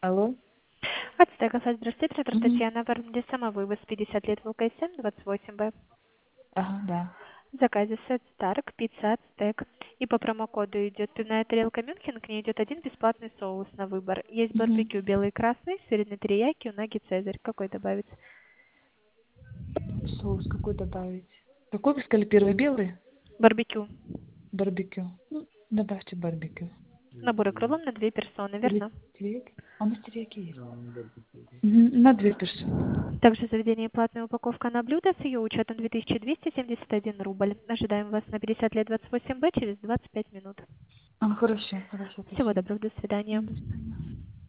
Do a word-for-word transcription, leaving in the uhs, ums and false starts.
Алло? Ацтека, здравствуйте, оператор Мгм. Татьяна, варварде самовывоз пятьдесят лет ВКСМ двадцать восемь Б. Ага, да. В заказе сет Старк, пицца Ацтек. И по промокоду идет пивная тарелка Мюнхен, к ней идет один бесплатный соус на выбор. Есть Мгм. барбекю белый и красный, сырный терияки, унаги Цезарь. Какой добавить? Соус какой добавить? Какой вы сказали первый белый? Барбекю. Барбекю. Ну, добавьте барбекю. Наборы крылом на две персоны, Или верно? терияки? А у нас терияки есть. Мгм. На две персоны. Также заведение платная упаковка на блюдо с ее учетом две тысячи двести семьдесят один рубль. Ожидаем вас на пятьдесят лет двадцать восемь Б через двадцать пять минут. А, хорошо, хорошо, Всего спасибо. доброго, до свидания. До свидания.